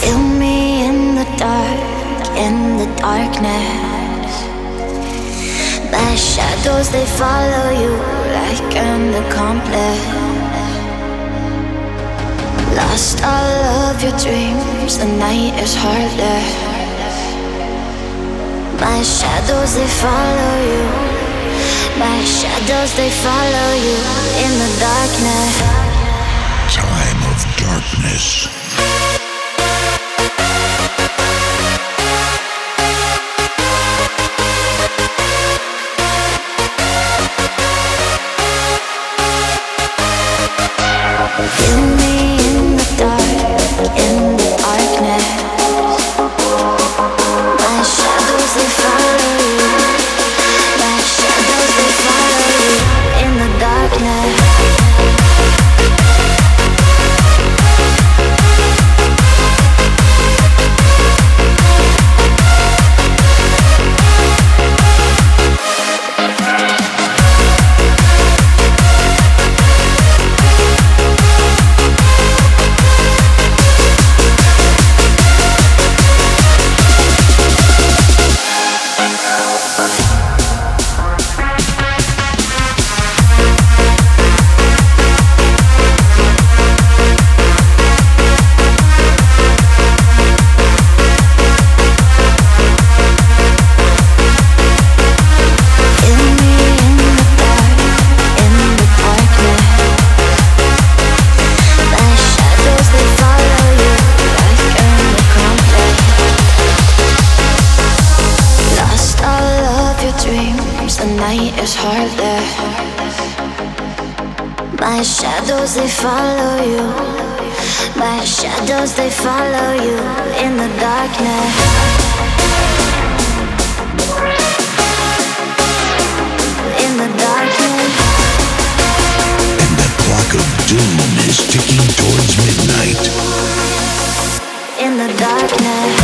Feel me in the darkness. My shadows, they follow you like an accomplice. Lost all of your dreams, the night is heartless. My shadows, they follow you. My shadows, they follow you in the darkness. Time of darkness. Feel me in the darkness. My shadows, they follow you. My shadows, they follow you in the darkness. The night is heartless. My shadows, they follow you. My shadows, they follow you in the darkness. In the darkness. And the clock of doom is ticking towards midnight. In the darkness.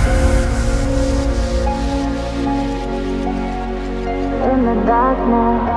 In the darkness.